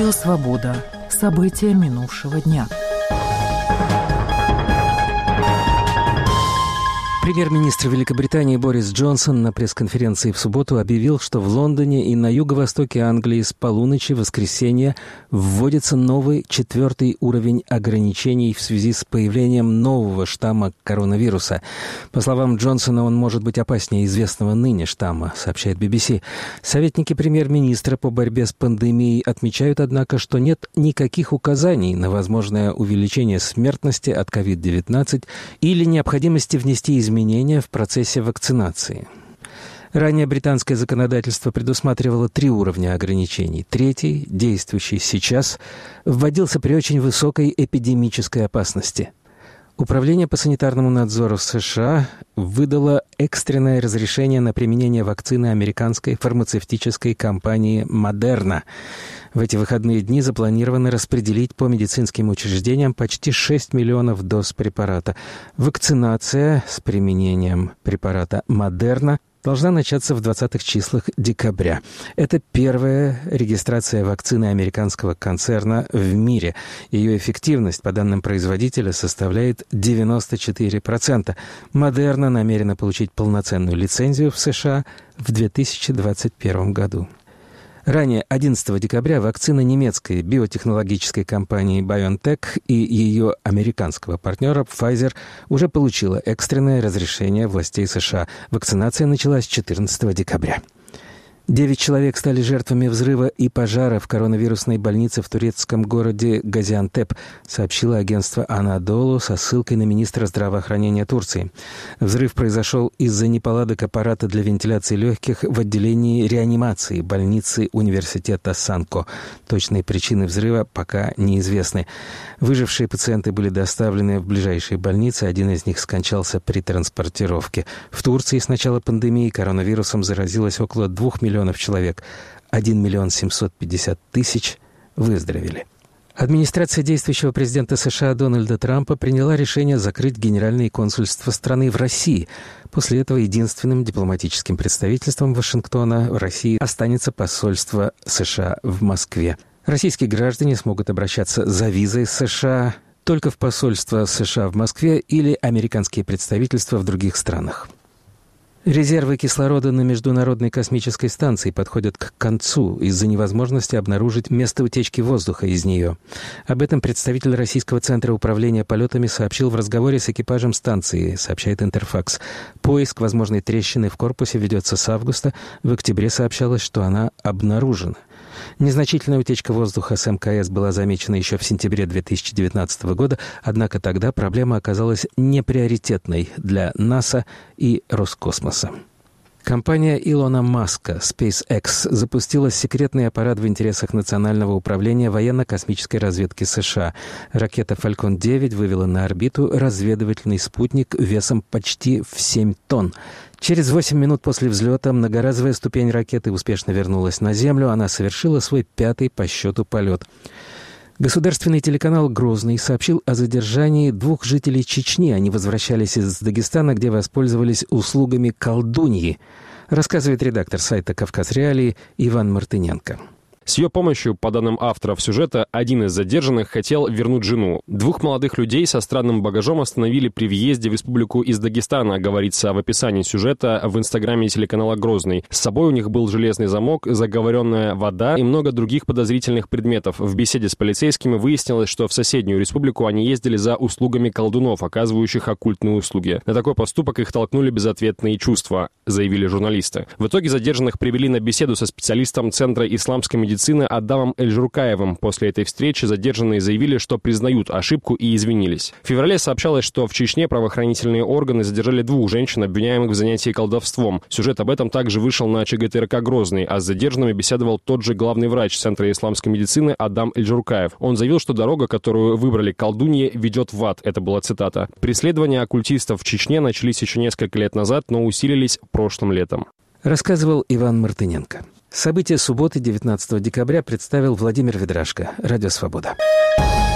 Радио «Свобода». События минувшего дня. Премьер-министр Великобритании Борис Джонсон на пресс-конференции в субботу объявил, что в Лондоне и на юго-востоке Англии с полуночи в воскресенье вводится новый 4-й уровень ограничений в связи с появлением нового штамма коронавируса. По словам Джонсона, он может быть опаснее известного ныне штамма, сообщает BBC. Советники премьер-министра по борьбе с пандемией отмечают, однако, что нет никаких указаний на возможное увеличение смертности от COVID-19 или необходимости внести изменения в процессе вакцинации. Ранее британское законодательство предусматривало 3 уровня ограничений. 3-й, действующий сейчас, вводился при очень высокой эпидемической опасности. Управление по санитарному надзору в США выдало экстренное разрешение на применение вакцины американской фармацевтической компании Moderna. В эти выходные дни запланировано распределить по медицинским учреждениям почти 6 миллионов доз препарата. Вакцинация с применением препарата Moderna должна начаться в 20-х числах декабря. Это первая регистрация вакцины американского концерна в мире. Ее эффективность, по данным производителя, составляет 94%. Moderna намерена получить полноценную лицензию в США в 2021 году. Ранее, 11 декабря, вакцина немецкой биотехнологической компании BioNTech и ее американского партнера Pfizer уже получила экстренное разрешение властей США. Вакцинация началась 14 декабря. 9 человек стали жертвами взрыва и пожара в коронавирусной больнице в турецком городе Газиантеп, сообщило агентство Анадолу со ссылкой на министра здравоохранения Турции. Взрыв произошел из-за неполадок аппарата для вентиляции легких в отделении реанимации больницы университета Санко. Точные причины взрыва пока неизвестны. Выжившие пациенты были доставлены в ближайшие больницы, один из них скончался при транспортировке. В Турции с начала пандемии коронавирусом заразилось около 2 миллионов человек. 1 750 000 выздоровели. Администрация действующего президента США Дональда Трампа приняла решение закрыть генеральные консульства страны в России. После этого единственным дипломатическим представительством Вашингтона в России останется посольство США в Москве. Российские граждане смогут обращаться за визой с США только в посольство США в Москве или американские представительства в других странах. Резервы кислорода на Международной космической станции подходят к концу из-за невозможности обнаружить место утечки воздуха из нее. Об этом представитель Российского центра управления полетами сообщил в разговоре с экипажем станции, сообщает Интерфакс. Поиск возможной трещины в корпусе ведется с августа. В октябре сообщалось, что она обнаружена. Незначительная утечка воздуха с МКС была замечена еще в сентябре 2019 года, однако тогда проблема оказалась неприоритетной для НАСА и Роскосмоса. Компания Илона Маска SpaceX запустила секретный аппарат в интересах Национального управления военно-космической разведки США. Ракета Falcon 9 вывела на орбиту разведывательный спутник весом почти в 7 тонн. Через 8 минут после взлета многоразовая ступень ракеты успешно вернулась на Землю. Она совершила свой 5-й по счету полет. Государственный телеканал «Грозный» сообщил о задержании 2 жителей Чечни. Они возвращались из Дагестана, где воспользовались услугами колдуньи, рассказывает редактор сайта «Кавказ Реалии» Иван Мартыненко. С ее помощью, по данным авторов сюжета, один из задержанных хотел вернуть жену. 2 молодых людей со странным багажом остановили при въезде в республику из Дагестана, говорится в описании сюжета в инстаграме телеканала «Грозный». С собой у них был железный замок, заговоренная вода и много других подозрительных предметов. В беседе с полицейскими выяснилось, что в соседнюю республику они ездили за услугами колдунов, оказывающих оккультные услуги. На такой поступок их толкнули безответные чувства, заявили журналисты. В итоге задержанных привели на беседу со специалистом Центра исламской медицины Адамом Эль-Журкаевым. После этой встречи задержанные заявили, что признают ошибку и извинились. В феврале сообщалось, что в Чечне правоохранительные органы задержали 2 женщин, обвиняемых в занятии колдовством. Сюжет об этом также вышел на ЧГТРК «Грозный», а с задержанными беседовал тот же главный врач Центра исламской медицины Адам Эль-Журкаев. Он заявил, что дорога, которую выбрали колдуньи, ведет в ад. Это была цитата. Преследования оккультистов в Чечне начались еще несколько лет назад, но усилились прошлым летом. Рассказывал Иван Мартыненко. События субботы 19 декабря представил Владимир Ведрашко. Радио «Свобода».